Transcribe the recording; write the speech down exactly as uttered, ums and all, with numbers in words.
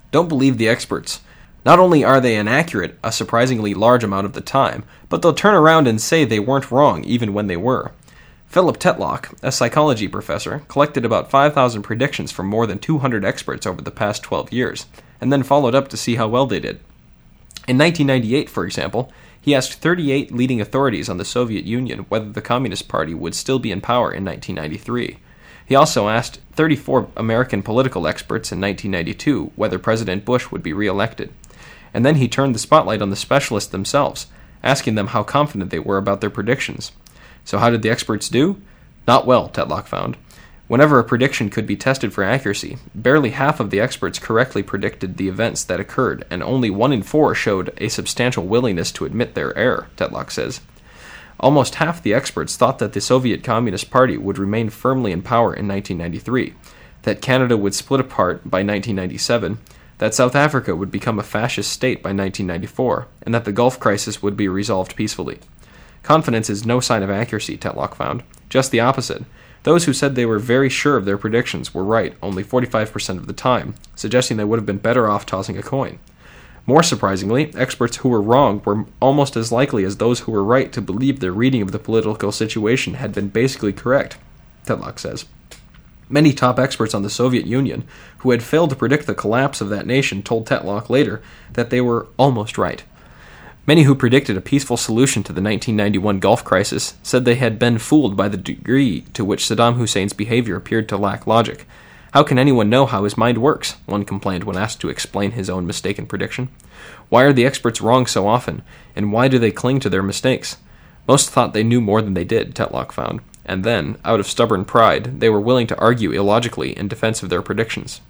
Don't believe the experts. Not only are they inaccurate a surprisingly large amount of the time, but they'll turn around and say they weren't wrong even when they were. Philip Tetlock, a psychology professor, collected about five thousand predictions from more than two hundred experts over the past twelve years, and then followed up to see how well they did. In nineteen ninety-eight, for example, he asked thirty-eight leading authorities on the Soviet Union whether the Communist Party would still be in power in nineteen ninety-three. He also asked thirty-four American political experts in nineteen ninety-two whether President Bush would be re-elected. And then he turned the spotlight on the specialists themselves, asking them how confident they were about their predictions. So how did the experts do? Not well, Tetlock found. Whenever a prediction could be tested for accuracy, barely half of the experts correctly predicted the events that occurred, and only one in four showed a substantial willingness to admit their error, Tetlock says. Almost half the experts thought that the Soviet Communist Party would remain firmly in power in nineteen ninety-three, that Canada would split apart by nineteen ninety-seven, that South Africa would become a fascist state by nineteen ninety-four, and that the Gulf crisis would be resolved peacefully. Confidence is no sign of accuracy, Tetlock found. Just the opposite. Those who said they were very sure of their predictions were right only forty-five percent of the time, suggesting they would have been better off tossing a coin. More surprisingly, experts who were wrong were almost as likely as those who were right to believe their reading of the political situation had been basically correct, Tetlock says. Many top experts on the Soviet Union, who had failed to predict the collapse of that nation, told Tetlock later that they were almost right. Many who predicted a peaceful solution to the nineteen ninety-one Gulf crisis said they had been fooled by the degree to which Saddam Hussein's behavior appeared to lack logic. How can anyone know how his mind works? One complained when asked to explain his own mistaken prediction. Why are the experts wrong so often, and why do they cling to their mistakes? Most thought they knew more than they did, Tetlock found, and then, out of stubborn pride, they were willing to argue illogically in defense of their predictions.